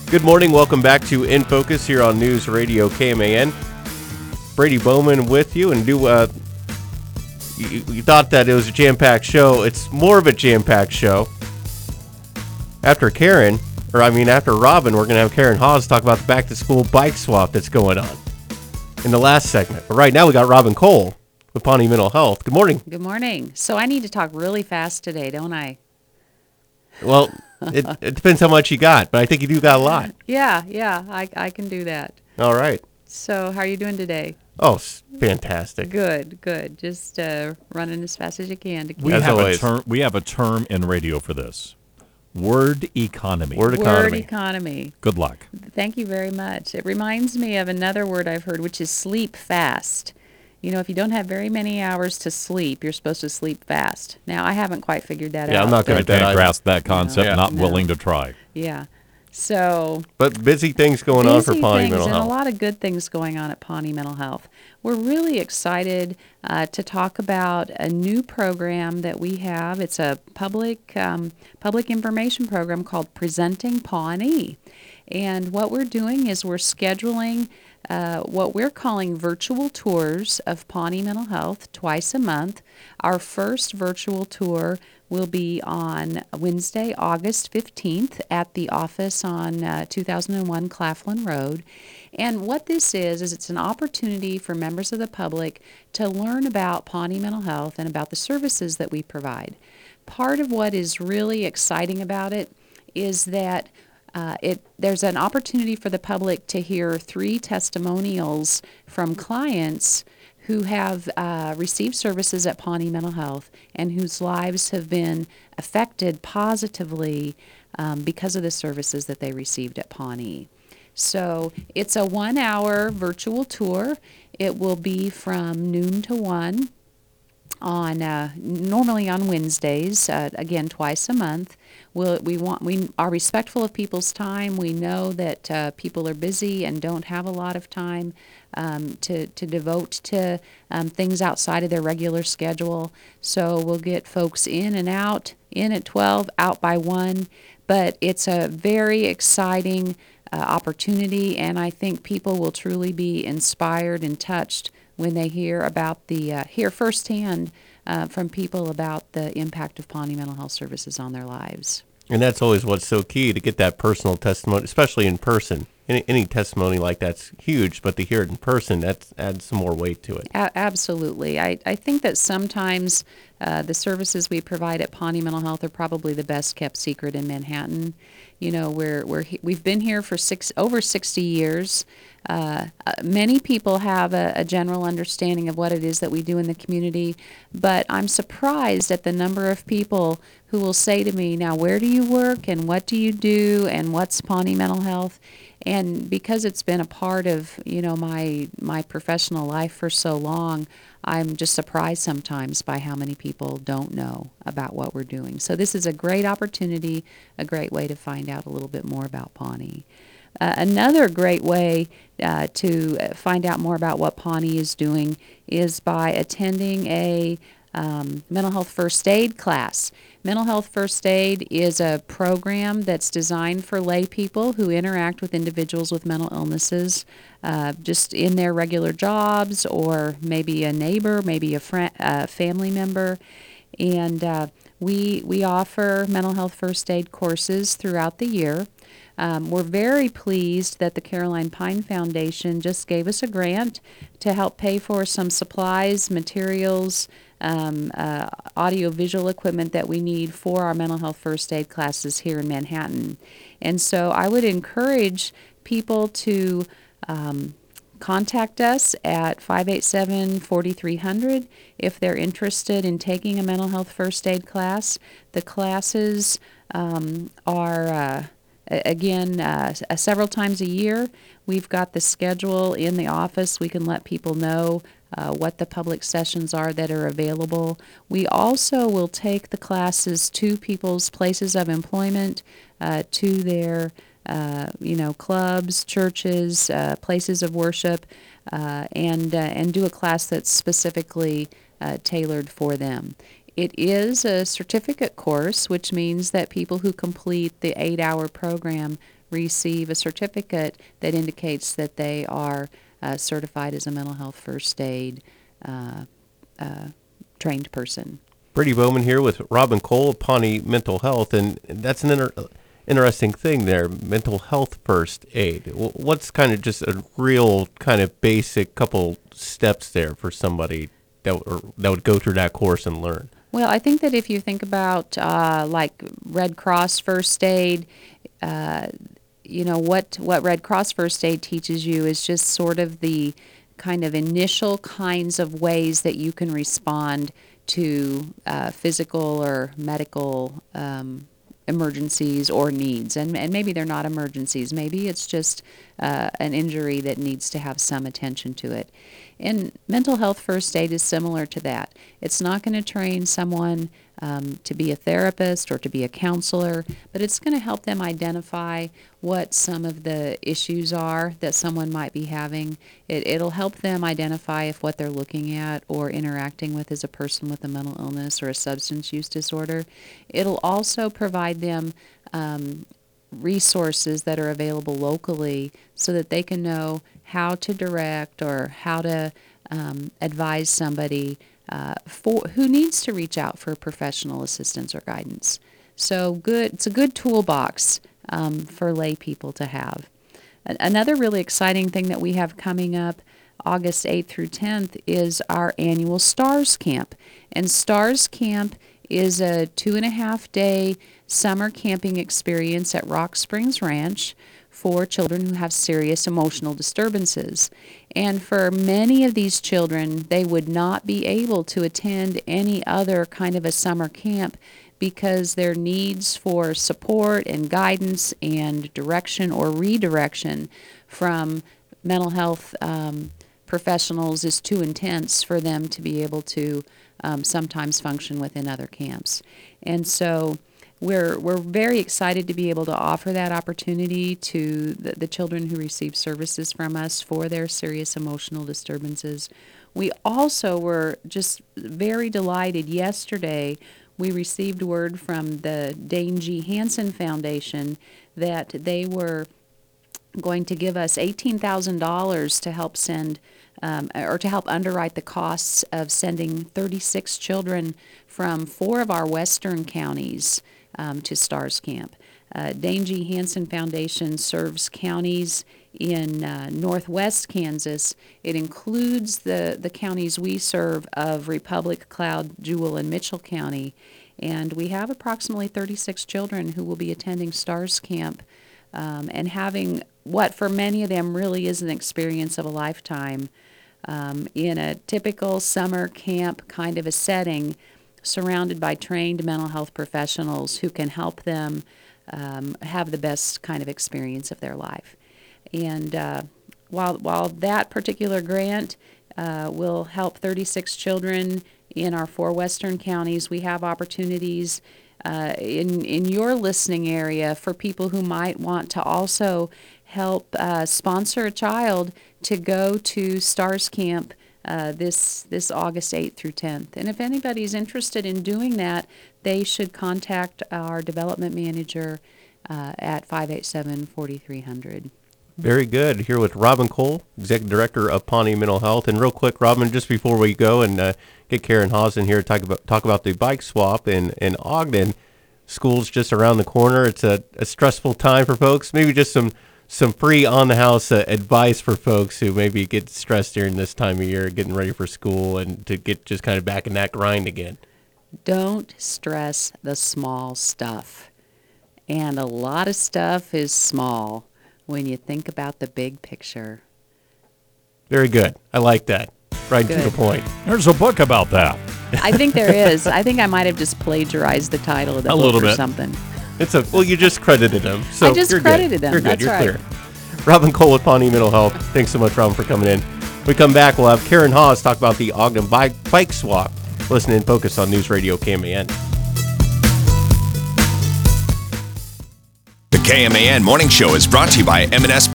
Good morning. Welcome back to In Focus here on News Radio KMAN. Brady Bowman with you, and you thought that it was a jam-packed show. It's more of a jam-packed show. After Robin, we're going to have Karen Hawes talk about the back-to-school bike swap that's going on in the last segment. But right now we got Robin Cole with Pawnee Mental Health. Good morning. Good morning. So I need to talk really fast today, don't I? Well, it depends how much you got, but I think you do got a lot. Yeah, I can do that. All right. So how are you doing today? Oh, fantastic. Good. Just running as fast as you can to keep We As have always. we have a term in radio for this. Word economy. Word Word economy. economy. Good luck. Thank you very much. It reminds me of another word I've heard, which is sleep fast. You know, if you don't have very many hours to sleep, you're supposed to sleep fast. Now, I haven't quite figured that out. Yeah, I'm not good I at that can't either. grasp that concept. No. Not No. willing to try. Yeah. So But busy things going on for busy Pawnee things Mental and Health. a lot of good things going on at Pawnee Mental Health. We're really excited to talk about a new program that we have. It's a public information program called Presenting Pawnee. And what we're doing is we're scheduling what we're calling virtual tours of Pawnee Mental Health twice a month. Our first virtual tour will be on Wednesday, August 15th at the office on 2001 Claflin Road. And what this is it's an opportunity for members of the public to learn about Pawnee Mental Health and about the services that we provide. Part of what is really exciting about it is that there's an opportunity for the public to hear 3 testimonials from clients who have received services at Pawnee Mental Health and whose lives have been affected positively because of the services that they received at Pawnee. So it's a 1-hour virtual tour. It will be from noon to 1 on normally on Wednesdays, again twice a month. We are respectful of people's time. We know that people are busy and don't have a lot of time to devote to things outside of their regular schedule. So we'll get folks in and out, in at 12, out by 1. But it's a very exciting opportunity, and I think people will truly be inspired and touched when they hear about hear firsthand from people about the impact of Pawnee Mental Health Services on their lives. And that's always what's so key, to get that personal testimony, especially in person. Any testimony like that's huge, but to hear it in person, that adds some more weight to it. Absolutely. I think that sometimes the services we provide at Pawnee Mental Health are probably the best kept secret in Manhattan. You know, we've been here for over 60 years. Many people have a general understanding of what it is that we do in the community, but I'm surprised at the number of people who will say to me, now, where do you work and what do you do and what's Pawnee Mental Health? And because it's been a part of, my professional life for so long, I'm just surprised sometimes by how many people don't know about what we're doing. So this is a great opportunity, a great way to find out a little bit more about Pawnee. Another great way to find out more about what Pawnee is doing is by attending a mental health first aid class. Mental health first aid is a program that's designed for lay people who interact with individuals with mental illnesses just in their regular jobs, or maybe a neighbor, maybe a family member. And we offer mental health first aid courses throughout the year. We're very pleased that the Caroline Pine Foundation just gave us a grant to help pay for some supplies, materials, audio-visual equipment that we need for our mental health first aid classes here in Manhattan. And so I would encourage people to contact us at 587-4300 if they're interested in taking a mental health first aid class. The classes are several times a year. We've got the schedule in the office. We can let people know what the public sessions are that are available. We also will take the classes to people's places of employment, to their clubs, churches, places of worship, and do a class that's specifically tailored for them. It is a certificate course, which means that people who complete the 8-hour program receive a certificate that indicates that they are certified as a mental health first aid trained person. Brady Bowman here with Robin Cole of Pawnee Mental Health, and that's an interesting thing there, mental health first aid. What's kind of just a real kind of basic couple steps there for somebody that would go through that course and learn? Well, I think that if you think about like Red Cross first aid, what Red Cross first aid teaches you is just sort of the kind of initial kinds of ways that you can respond to physical or medical emergencies or needs. And maybe they're not emergencies. Maybe it's just an injury that needs to have some attention to it. And mental health first aid is similar to that. It's not going to train someone to be a therapist or to be a counselor, but it's going to help them identify what some of the issues are that someone might be having. It'll help them identify if what they're looking at or interacting with is a person with a mental illness or a substance use disorder. It'll also provide them resources that are available locally so that they can know how to direct or how to advise somebody who needs to reach out for professional assistance or guidance. So it's a good toolbox for lay people to have. Another really exciting thing that we have coming up August 8th through 10th is our annual STARS Camp. And STARS Camp is a 2.5-day summer camping experience at Rock Springs Ranch for children who have serious emotional disturbances. And for many of these children, they would not be able to attend any other kind of a summer camp because their needs for support and guidance and direction or redirection from mental health professionals is too intense for them to be able to sometimes function within other camps. And so we're very excited to be able to offer that opportunity to the children who receive services from us for their serious emotional disturbances. We also were just very delighted yesterday. We received word from the Dane G. Hansen Foundation that they were going to give us $18,000 to help send or to help underwrite the costs of sending 36 children from 4 of our western counties to STARS Camp. Dane G. Hansen Foundation serves counties in northwest Kansas. It includes the counties we serve of Republic, Cloud, Jewell, and Mitchell County. And we have approximately 36 children who will be attending STARS Camp and having what for many of them really is an experience of a lifetime in a typical summer camp kind of a setting, surrounded by trained mental health professionals who can help them have the best kind of experience of their life. And while that particular grant will help 36 children in our 4 western counties, we have opportunities in your listening area for people who might want to also help sponsor a child to go to STARS Camp this August 8th through 10th. And if anybody's interested in doing that, they should contact our development manager at 587-4300. Very good. Here with Robin Cole, Executive Director of Pawnee Mental Health. And real quick, Robin, just before we go and get Karen Haas in here to talk about the bike swap in Ogden, school's just around the corner. It's a stressful time for folks. Maybe just some free on-the-house advice for folks who maybe get stressed during this time of year, getting ready for school, and to get just kind of back in that grind again. Don't stress the small stuff. And a lot of stuff is small when you think about the big picture. Very good. I like that. Right to the point. There's a book about that. I think there is. I think I might have just plagiarized the title of the book or something. Well, you just credited him. So I just credited him. You're good. That's You're right. clear. Robin Cole with Pawnee Mental Health. Thanks so much, Robin, for coming in. When we come back, we'll have Karen Haas talk about the Ogden bike swap. Listen and focus on News Radio KMAN. The KMAN Morning Show is brought to you by M&S